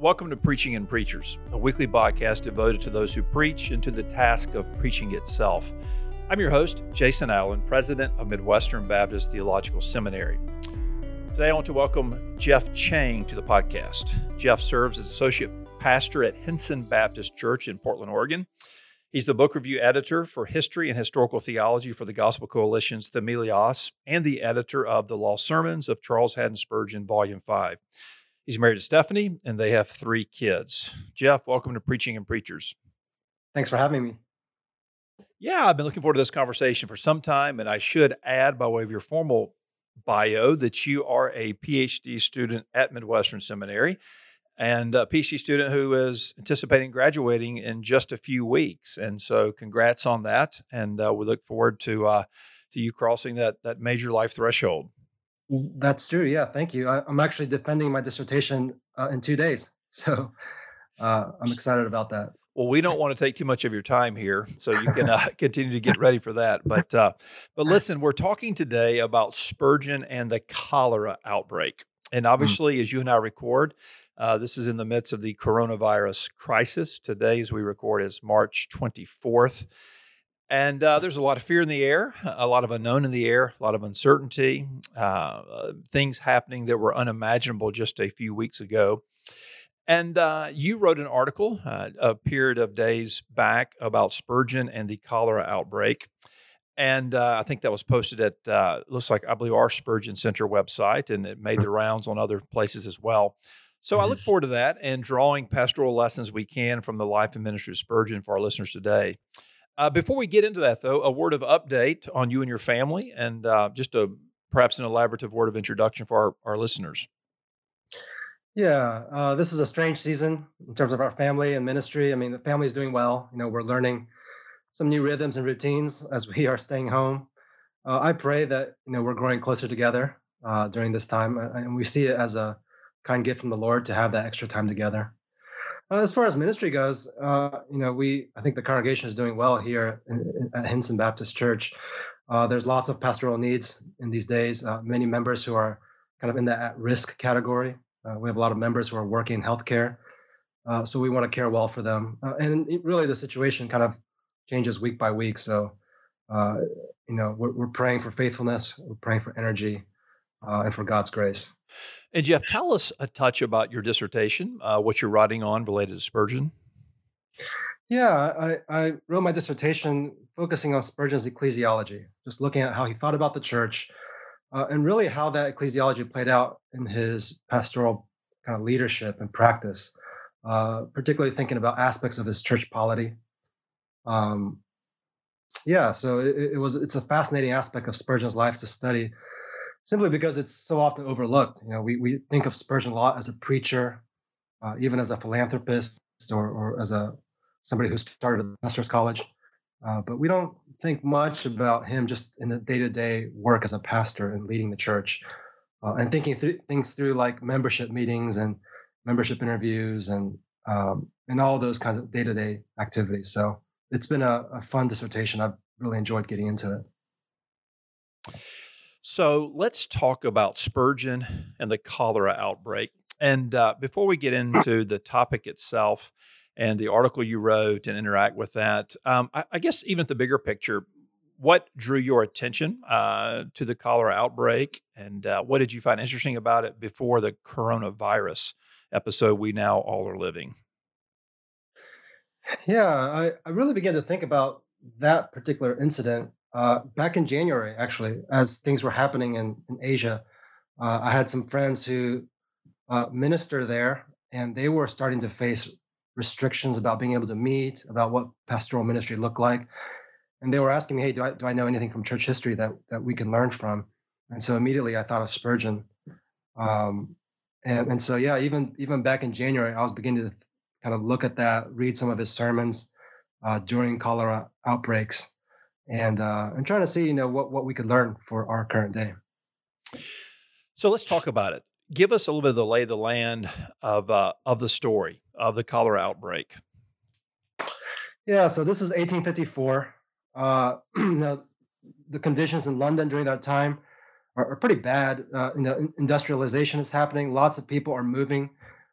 Welcome to Preaching and Preachers, a weekly podcast devoted to those who preach and to the task of preaching itself. I'm your host, Jason Allen, president of Midwestern Baptist Theological Seminary. Today, I want to welcome Jeff Chang to the podcast. Jeff serves as associate pastor at Hinson Baptist Church in Portland, Oregon. He's the book review editor for History and Historical Theology for the Gospel Coalition's Themelios and the editor of The Lost Sermons of Charles Haddon Spurgeon, Volume 5. He's married to Stephanie, and they have 3 kids. Jeff, welcome to Preaching and Preachers. Thanks for having me. Yeah, I've been looking forward to this conversation for some time, and I should add, by way of your formal bio, that you are a PhD student at Midwestern Seminary, and a PhD student who is anticipating graduating in just a few weeks. And so congrats on that, and we look forward to you crossing that major life threshold. That's true. Yeah, thank you. I'm actually defending my dissertation in 2 days, so I'm excited about that. Well, we don't want to take too much of your time here, so you can continue to get ready for that. But listen, we're talking today about Spurgeon and the cholera outbreak. And obviously, as you and I record, this is in the midst of the coronavirus crisis. Today, as we record, is March 24th. And there's a lot of fear in the air, a lot of unknown in the air, a lot of uncertainty, things happening that were unimaginable just a few weeks ago. And you wrote an article a period of days back about Spurgeon and the cholera outbreak. And I think that was posted at, looks like, I believe, our Spurgeon Center website, and it made the rounds on other places as well. So I look forward to that and drawing pastoral lessons we can from the life and ministry of Spurgeon for our listeners today. Before we get into that, though, a word of update on you and your family, and just perhaps an elaborative word of introduction for our listeners. Yeah, this is a strange season in terms of our family and ministry. I mean, the family is doing well. We're learning some new rhythms and routines as we are staying home. I pray that, we're growing closer together during this time, and we see it as a kind gift from the Lord to have that extra time together. As far as ministry goes, I think the congregation is doing well here at Hinson Baptist Church. There's lots of pastoral needs in these days. Many members who are kind of in the at-risk category. We have a lot of members who are working in healthcare, so we want to care well for them. Really, the situation kind of changes week by week. So, we're praying for faithfulness, we're praying for energy, and for God's grace. And Jeff, tell us a touch about your dissertation, what you're writing on related to Spurgeon. Yeah, I wrote my dissertation focusing on Spurgeon's ecclesiology, just looking at how he thought about the church, and really how that ecclesiology played out in his pastoral kind of leadership and practice, particularly thinking about aspects of his church polity. So it's a fascinating aspect of Spurgeon's life to study, simply because it's so often overlooked. We think of Spurgeon a lot as a preacher, even as a philanthropist or as somebody who started a master's college. But we don't think much about him just in the day-to-day work as a pastor and leading the church, and thinking things through like membership meetings and membership interviews and all those kinds of day-to-day activities. So it's been a fun dissertation. I've really enjoyed getting into it. So let's talk about Spurgeon and the cholera outbreak. And before we get into the topic itself and the article you wrote and interact with that, I guess even at the bigger picture, what drew your attention to the cholera outbreak, and what did you find interesting about it before the coronavirus episode we now all are living? Yeah, I really began to think about that particular incident back in January, actually, as things were happening in Asia. I had some friends who minister there, and they were starting to face restrictions about being able to meet, about what pastoral ministry looked like. And they were asking me, hey, do I know anything from church history that we can learn from? And so immediately I thought of Spurgeon. And so, yeah, even back in January, I was beginning to kind of look at that, read some of his sermons during cholera outbreaks, and trying to see, what we could learn for our current day. So let's talk about it. Give us a little bit of the lay of the land of the story of the cholera outbreak. Yeah, so this is 1854. Now, the conditions in London during that time are pretty bad. Industrialization is happening. Lots of people are moving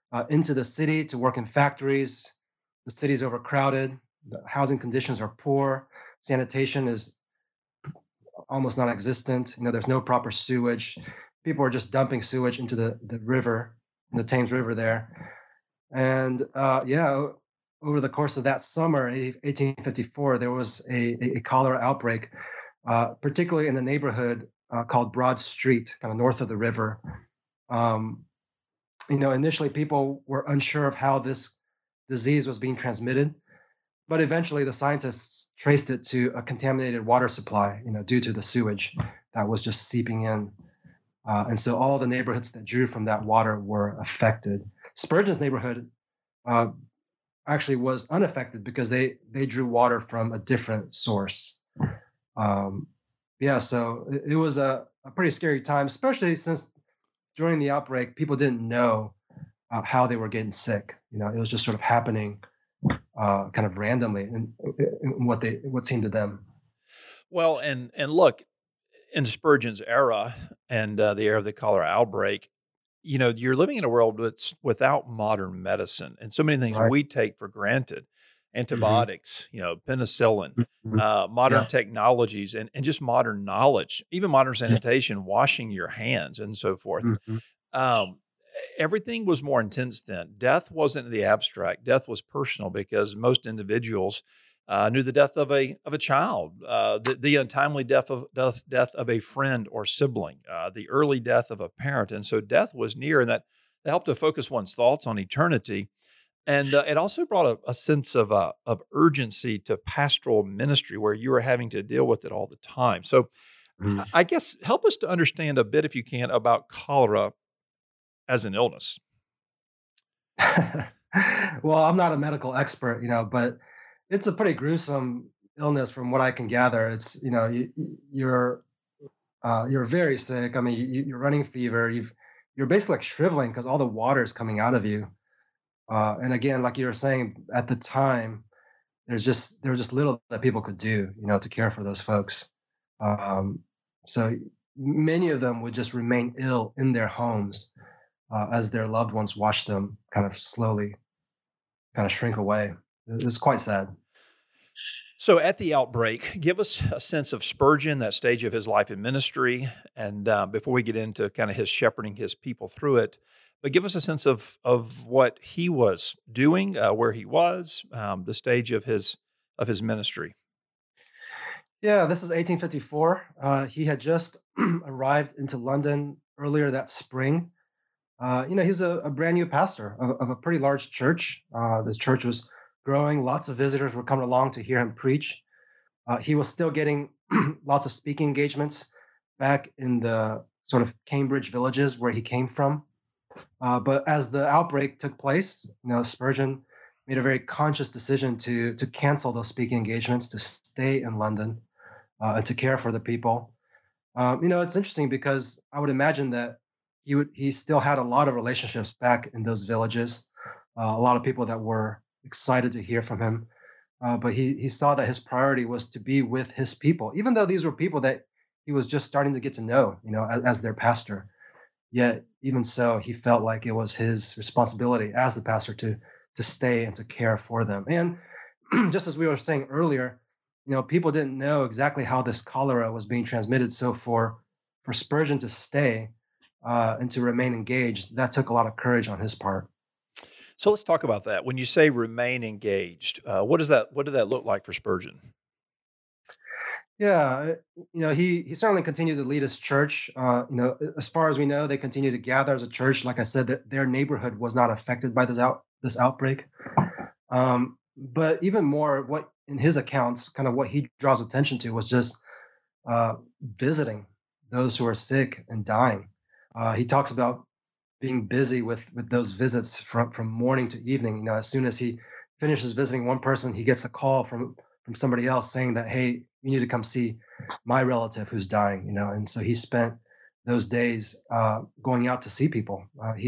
into the city to work in factories. The city's overcrowded. The housing conditions are poor. Sanitation is almost non-existent. There's no proper sewage. People are just dumping sewage into the river, the Thames River there. And yeah, over the course of that summer, 1854, there was a cholera outbreak, particularly in the neighborhood called Broad Street, kind of north of the river. Um, Initially people were unsure of how this disease was being transmitted, but eventually the scientists traced it to a contaminated water supply, due to the sewage that was just seeping in. And so all the neighborhoods that drew from that water were affected. Spurgeon's neighborhood uh, actually was unaffected because they drew water from a different source. Um, yeah, so it was a pretty scary time, especially since during the outbreak, people didn't know how they were getting sick. It was just sort of happening kind of randomly in what seemed to them. Well, and look, in Spurgeon's era and the era of the cholera outbreak, you're living in a world that's without modern medicine and so many things Right. we take for granted. Hmm. Antibiotics, penicillin, Hmm. modern Yeah. technologies, and just modern knowledge, even modern Yeah. sanitation, washing your hands and so forth. Hmm. Um, Everything was more intense then. Death wasn't the abstract. Death was personal because most individuals knew the death of a child, the untimely death of a friend or sibling, the early death of a parent, and so death was near, and that helped to focus one's thoughts on eternity. And it also brought a sense of urgency to pastoral ministry, where you were having to deal with it all the time. So, I guess help us to understand a bit, if you can, about cholera as an illness. Well, I'm not a medical expert, but it's a pretty gruesome illness from what I can gather. It's you're you're very sick. I mean, you're running fever. You're basically like shriveling because all the water is coming out of you. And again, like you were saying, at the time, there was just little that people could do, to care for those folks. Um, so many of them would just remain ill in their homes as their loved ones watched them kind of slowly kind of shrink away. It's quite sad. So, at the outbreak, give us a sense of Spurgeon, that stage of his life in ministry, and before we get into kind of his shepherding his people through it, but give us a sense of what he was doing, where he was, the stage of his ministry. Yeah, this is 1854. He had just arrived into London earlier that spring. He's a brand new pastor of a pretty large church. This church was growing. Lots of visitors were coming along to hear him preach. He was still getting lots of speaking engagements back in the sort of Cambridge villages where he came from. But as the outbreak took place, Spurgeon made a very conscious decision to cancel those speaking engagements, to stay in London, and to care for the people. It's interesting because I would imagine that he still had a lot of relationships back in those villages, a lot of people that were excited to hear from him. But he saw that his priority was to be with his people, even though these were people that he was just starting to get to know, as their pastor. Yet, even so, he felt like it was his responsibility as the pastor to stay and to care for them. And just as we were saying earlier, people didn't know exactly how this cholera was being transmitted. So for Spurgeon to stay and to remain engaged, that took a lot of courage on his part. So, let's talk about that. When you say remain engaged, what did that look like for Spurgeon? Yeah, he certainly continued to lead his church. As far as we know, they continued to gather as a church. Like I said, that their neighborhood was not affected by this outbreak. But even more, what in his accounts, kind of what he draws attention to was just visiting those who are sick and dying. He talks about being busy with those visits from morning to evening. As soon as he finishes visiting one person, he gets a call from somebody else saying that, hey, you need to come see my relative who's dying. And so he spent those days going out to see people.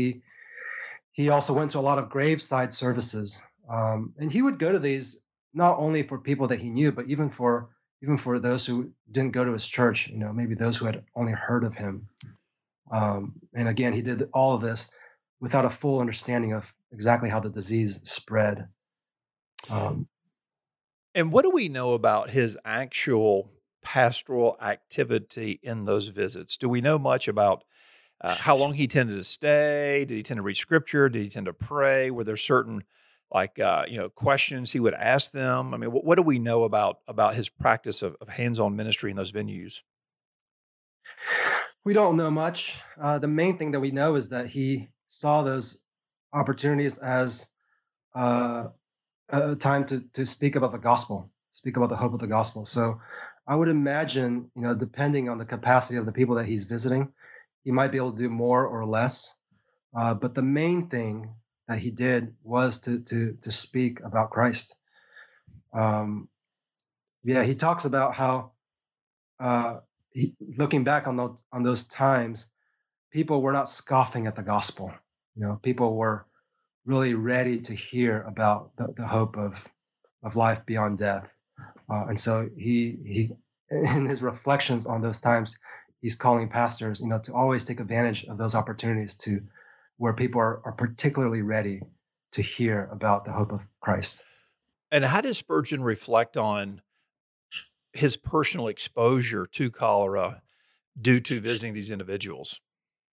He also went to a lot of graveside services, and he would go to these not only for people that he knew, but even for those who didn't go to his church. Maybe those who had only heard of him. And again, he did all of this without a full understanding of exactly how the disease spread. Um, And what do we know about his actual pastoral activity in those visits? Do we know much about how long he tended to stay? Did he tend to read scripture? Did he tend to pray? Were there certain questions he would ask them? I mean, what do we know about his practice of hands-on ministry in those venues? we don't know much. The main thing that we know is that he saw those opportunities as uh, a time to speak about the gospel, speak about the hope of the gospel. So I would imagine, depending on the capacity of the people that he's visiting, he might be able to do more or less. But the main thing that he did was to speak about Christ. Um, yeah, he talks about how looking back on those times, people were not scoffing at the gospel. People were really ready to hear about the hope of life beyond death. And so he in his reflections on those times, he's calling pastors, to always take advantage of those opportunities to where people are particularly ready to hear about the hope of Christ. And how does Spurgeon reflect on his personal exposure to cholera due to visiting these individuals?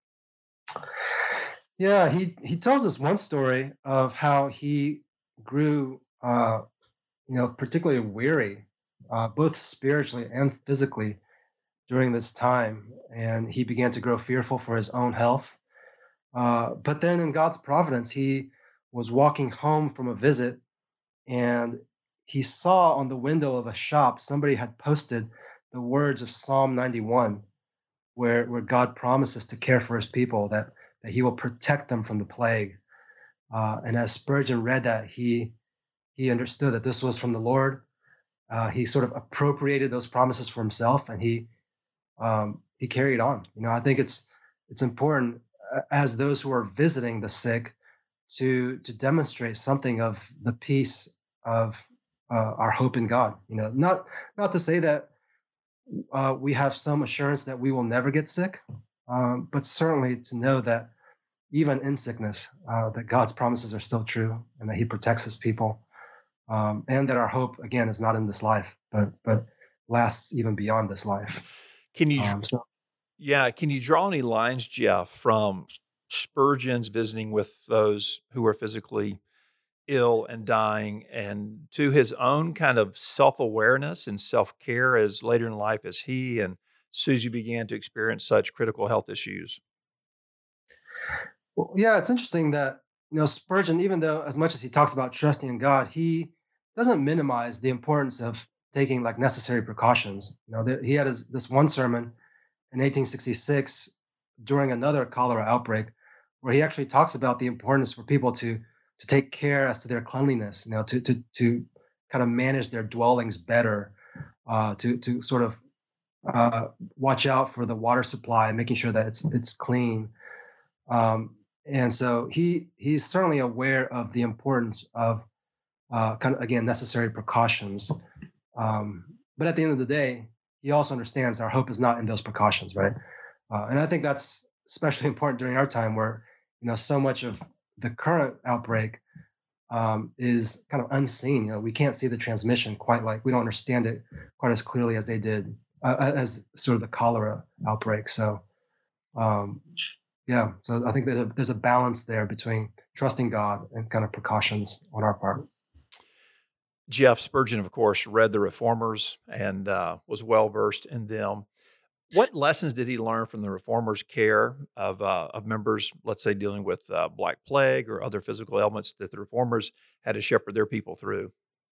Yeah, he tells us one story of how he grew, particularly weary, both spiritually and physically during this time, and he began to grow fearful for his own health. But then, in God's providence, he was walking home from a visit, and he saw on the window of a shop somebody had posted the words of Psalm 91, where God promises to care for his people, that he will protect them from the plague. And as Spurgeon read that, he understood that this was from the Lord. He sort of appropriated those promises for himself, and he carried on. I think it's important, as those who are visiting the sick, to demonstrate something of the peace of our hope in God. Not to say that we have some assurance that we will never get sick, but certainly to know that even in sickness, that God's promises are still true, and that He protects His people, and that our hope again is not in this life, but lasts even beyond this life. Can you So Yeah, can you draw any lines, Jeff, from Spurgeon's visiting with those who are physically ill and dying and to his own kind of self-awareness and self-care as later in life as he and Susie began to experience such critical health issues? Well, yeah, it's interesting that Spurgeon, even though as much as he talks about trusting in God, he doesn't minimize the importance of taking like necessary precautions. He had this one sermon in 1866 during another cholera outbreak, where he actually talks about the importance for people to take care as to their cleanliness, to kind of manage their dwellings better, to sort of watch out for the water supply, making sure that it's clean. Um, and so he's certainly aware of the importance of kind of again necessary precautions. But at the end of the day, he also understands our hope is not in those precautions, right? And I think that's especially important during our time, where so much of the current outbreak is kind of unseen. We can't see the transmission quite like we don't understand it quite as clearly as they did as sort of the cholera outbreak. So um, yeah, so I think there's a balance there between trusting God and kind of precautions on our part. Jeff Spurgeon, of course, read the Reformers and was well versed in them. What lessons did he learn from the Reformers' care of members, let's say, dealing with Black Plague or other physical ailments that the Reformers had to shepherd their people through?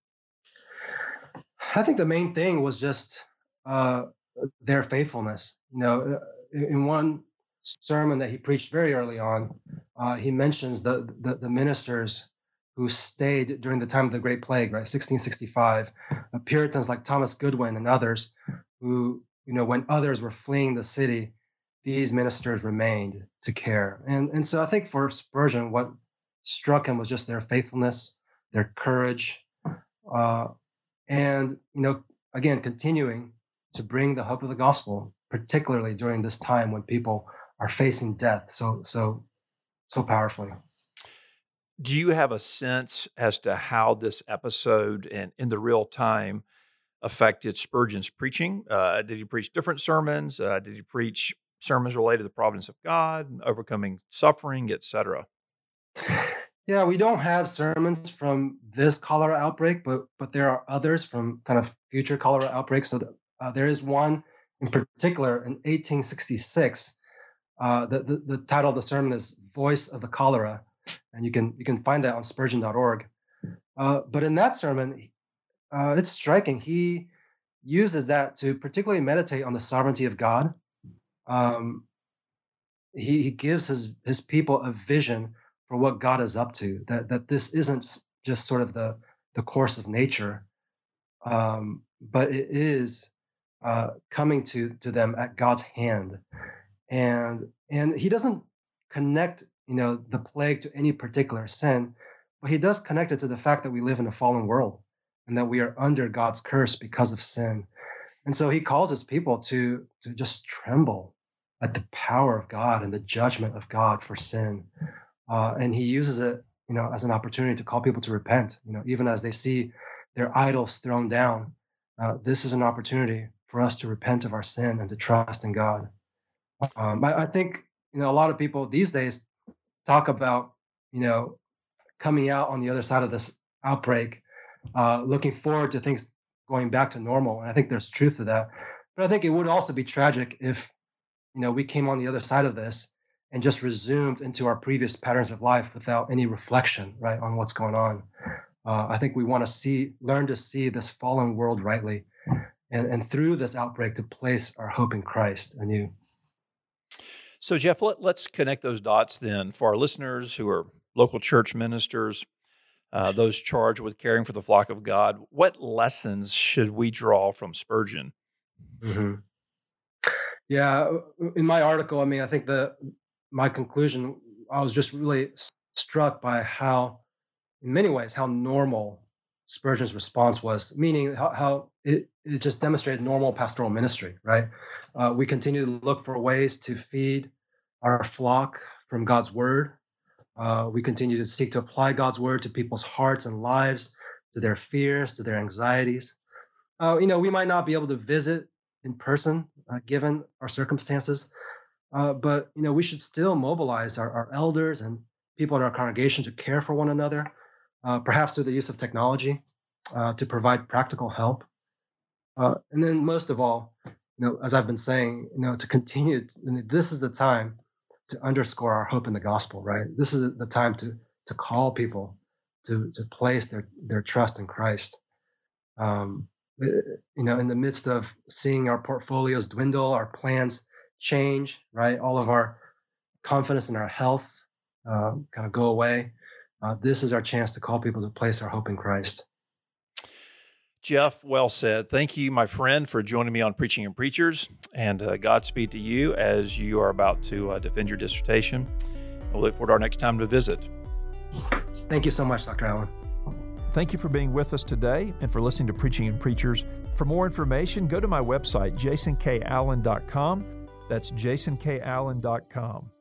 I think the main thing was just uh, their faithfulness. In one sermon that he preached very early on, he mentions the ministers who stayed during the time of the Great Plague, right, 1665, Puritans like Thomas Goodwin and others, who, when others were fleeing the city, these ministers remained to care. And so I think for Spurgeon, what struck him was just their faithfulness, their courage, uh, and again continuing to bring the hope of the gospel, particularly during this time when people are facing death so so powerfully. Do you have a sense as to how this episode and in the real time affected Spurgeon's preaching? Did he preach different sermons? Did he preach sermons related to the providence of God, overcoming suffering, etc.? Yeah, we don't have sermons from this cholera outbreak, but there are others from kind of future cholera outbreaks. So there is one in particular in 1866. The title of the sermon is "Voice of the Cholera," and you can find that on Spurgeon.org. But in that sermon, it's striking. He uses that to particularly meditate on the sovereignty of God. Um, he gives his people a vision for what God is up to. That this isn't just sort of the course of nature, but it is coming to them at God's hand. And he doesn't connect the plague to any particular sin, but he does connect it to the fact that we live in a fallen world and that we are under God's curse because of sin. And so he calls his people to just tremble at the power of God and the judgment of God for sin. And he uses it, as an opportunity to call people to repent. Even as they see their idols thrown down, this is an opportunity for us to repent of our sin and to trust in God. I think a lot of people these days talk about coming out on the other side of this outbreak, looking forward to things going back to normal. And I think there's truth to that. But I think it would also be tragic if we came on the other side of this and just resumed into our previous patterns of life without any reflection, right, on what's going on. I think we want to learn to see this fallen world rightly, and through this outbreak to place our hope in Christ anew. So, Jeff, let's connect those dots then for our listeners who are local church ministers, those charged with caring for the flock of God. What lessons should we draw from Spurgeon? Mm-hmm. Yeah, in my article, I think my conclusion, I was just really struck by how, in many ways, how normal Spurgeon's response was, meaning how it just demonstrated normal pastoral ministry, right? We continue to look for ways to feed our flock from God's word. We continue to seek to apply God's word to people's hearts and lives, to their fears, to their anxieties. We might not be able to visit in person, given our circumstances, but we should still mobilize our elders and people in our congregation to care for one another, perhaps through the use of technology to provide practical help. And then most of all, as I've been saying, to continue, this is the time to underscore our hope in the gospel, right? This is the time to call people to place their trust in Christ. In the midst of seeing our portfolios dwindle, our plans change, right? All of our confidence in our health kind of go away. This is our chance to call people to place our hope in Christ. Jeff, well said. Thank you, my friend, for joining me on Preaching and Preachers, and Godspeed to you as you are about to defend your dissertation. We'll look forward to our next time to visit. Thank you so much, Dr. Allen. Thank you for being with us today and for listening to Preaching and Preachers. For more information, go to my website, jasonkallen.com. That's jasonkallen.com.